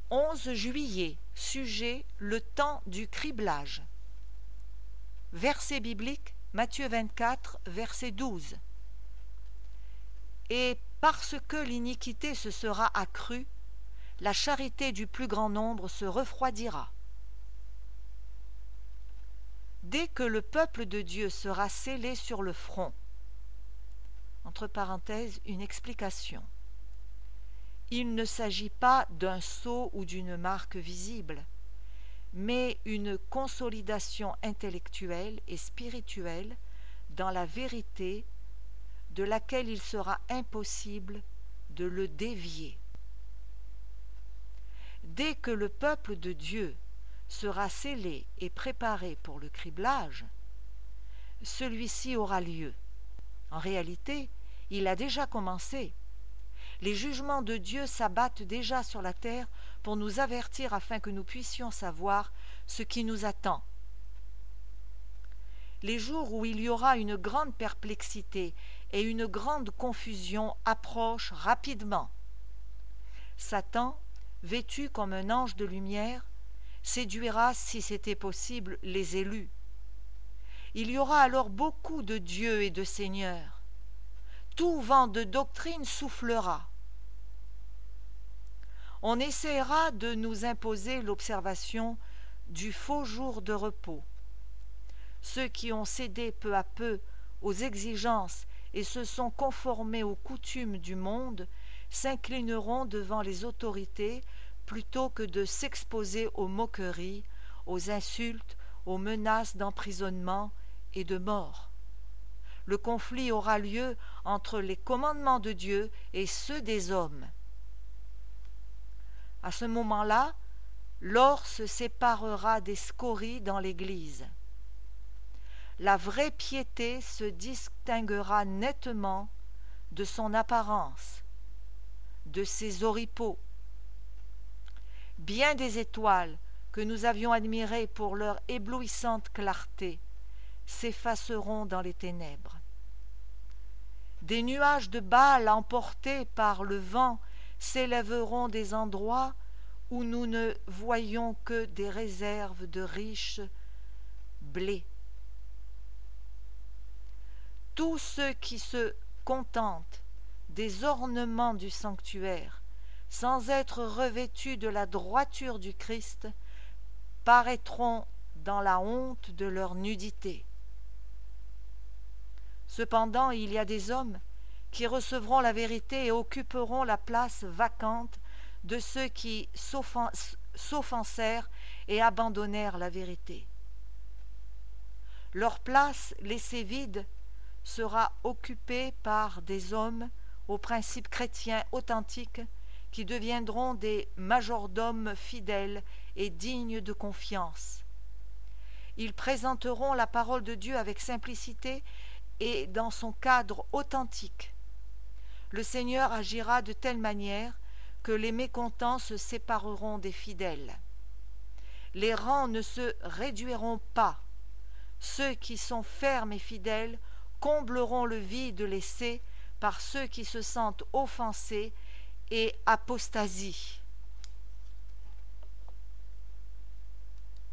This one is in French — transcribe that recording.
11 juillet, sujet le temps du criblage. Verset biblique, Matthieu 24, verset 12. Et parce que l'iniquité se sera accrue, la charité du plus grand nombre se refroidira. Dès que le peuple de Dieu sera scellé sur le front, entre parenthèses, une explication. Il ne s'agit pas d'un sceau ou d'une marque visible, mais une consolidation intellectuelle et spirituelle dans la vérité de laquelle il sera impossible de le dévier. Dès que le peuple de Dieu sera scellé et préparé pour le criblage, celui-ci aura lieu. En réalité, il a déjà commencé. Les jugements de Dieu s'abattent déjà sur la terre pour nous avertir afin que nous puissions savoir ce qui nous attend. Les jours où il y aura une grande perplexité et une grande confusion approchent rapidement. Satan, vêtu comme un ange de lumière, séduira, si c'était possible, les élus. Il y aura alors beaucoup de dieux et de seigneurs. Tout vent de doctrine soufflera. On essaiera de nous imposer l'observation du faux jour de repos. Ceux qui ont cédé peu à peu aux exigences et se sont conformés aux coutumes du monde s'inclineront devant les autorités plutôt que de s'exposer aux moqueries, aux insultes, aux menaces d'emprisonnement et de mort. Le conflit aura lieu entre les commandements de Dieu et ceux des hommes. À ce moment-là, l'or se séparera des scories dans l'Église. La vraie piété se distinguera nettement de son apparence, de ses oripeaux. Bien des étoiles que nous avions admirées pour leur éblouissante clarté s'effaceront dans les ténèbres. Des nuages de Baal emportés par le vent s'élèveront des endroits où nous ne voyons que des réserves de riches blés. Tous ceux qui se contentent des ornements du sanctuaire, sans être revêtus de la droiture du Christ, paraîtront dans la honte de leur nudité. Cependant, il y a des hommes qui recevront la vérité et occuperont la place vacante de ceux qui s'offensèrent et abandonnèrent la vérité. Leur place laissée vide sera occupée par des hommes aux principes chrétiens authentiques qui deviendront des majordomes fidèles et dignes de confiance. Ils présenteront la parole de Dieu avec simplicité et dans son cadre authentique. Le Seigneur agira de telle manière que les mécontents se sépareront des fidèles. Les rangs ne se réduiront pas. Ceux qui sont fermes et fidèles combleront le vide laissé par ceux qui se sentent offensés et apostasient.